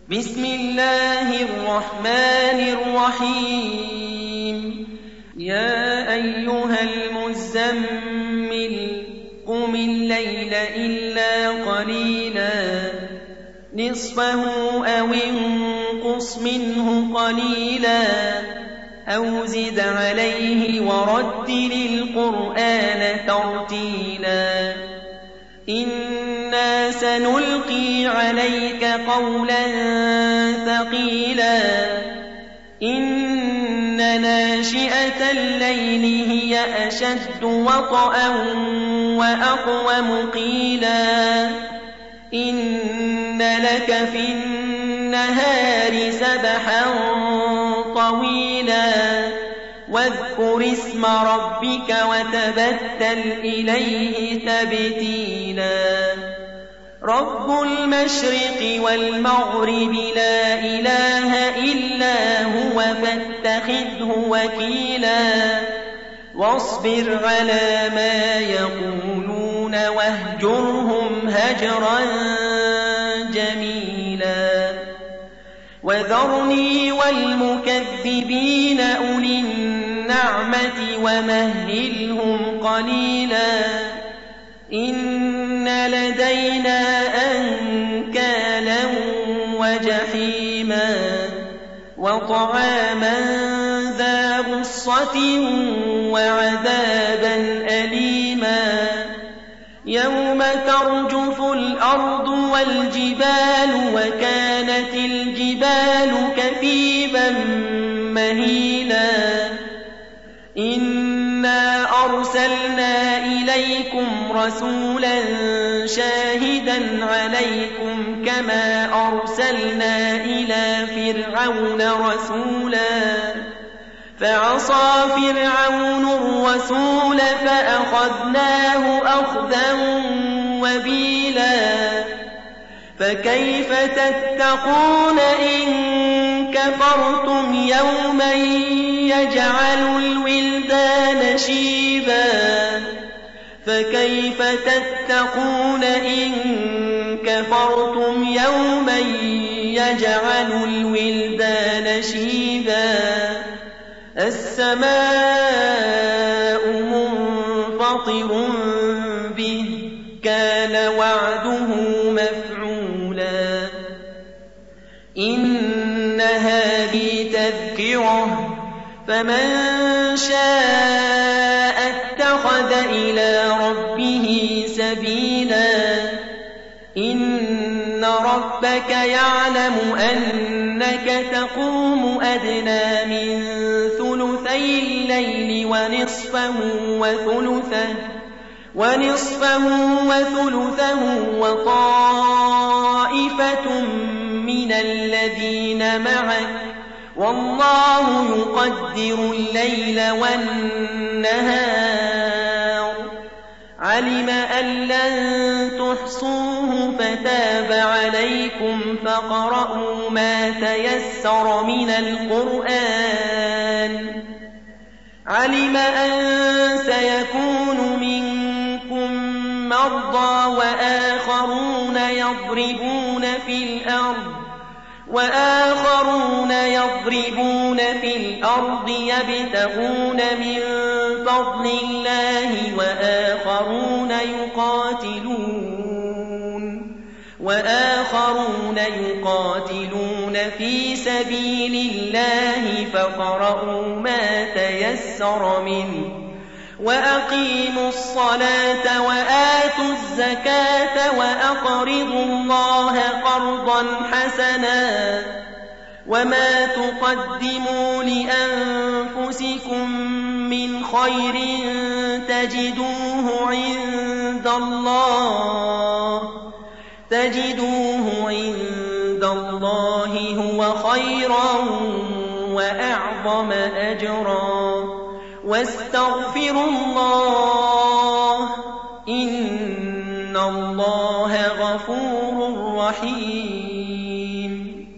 بسم الله الرحمن الرحيم يا أيها المزمل قم الليل إلا قليلا نصفه أو انقص منه قليلا أو زد عليه ورتل القرآن ترتيلا إنا سنلقي عليك قولا ثقيلا إن ناشئة الليل هي أشد وطئا وأقوم قيلا إن لك في النهار سبحا طويلا واذكر اسم ربك وتبتل إليه تبتيلا رب المشرق والمغرب لا إله إلا هو فاتخذه وكيلا واصبر على ما يقولون واهجرهم هجرا جميلا وذرني والمكذبين أولي النعمة ومهلهم قليلا إن لدينا أنكالا وجحيما وطعاما ذا غصة وعذابا أليما يوم ترجف الأرض والجبال وكانت الجبال كثيبا مهيلا إنا أرسلنا إليكم رسولا شاهدا عليكم كما أرسلنا إلى فرعون رسولا فعصى فرعون الرسول فأخذناه أخذا وبيلا فكيف تتقون إن كفرتم يوما يجعل الولدان شيبا فكيف تتقون إن كفرتم يوما يجعل الولدان شيبا السماء منفطر به كان وعده مفعولا إن هذه تذكرة فمن شاء اتخذ إلى ربه سبيلا إن ربك يعلم أنك تقوم أدنى من ثلثي الليل ونصفه وثلثه وطائفة من الذين معك والله يقدر الليل والنهار علم أن لن تحصوه فتاب عليكم فاقرؤوا ما تيسر من القرآن علم أن سيكون منكم مرضى وآخرون يضربون في الأرض يبتغون من فضل الله وآخرون يقاتلون في سبيل الله فاقرؤوا ما تيسر منه وأقيموا الصلاة وآتوا الزكاة وأقرضوا الله قرضا حسنا وما تقدموا لأنفسكم من خير تجدوه عند الله هو خيرا وأعظم أجرا واستغفروا الله إن الله غفور رحيم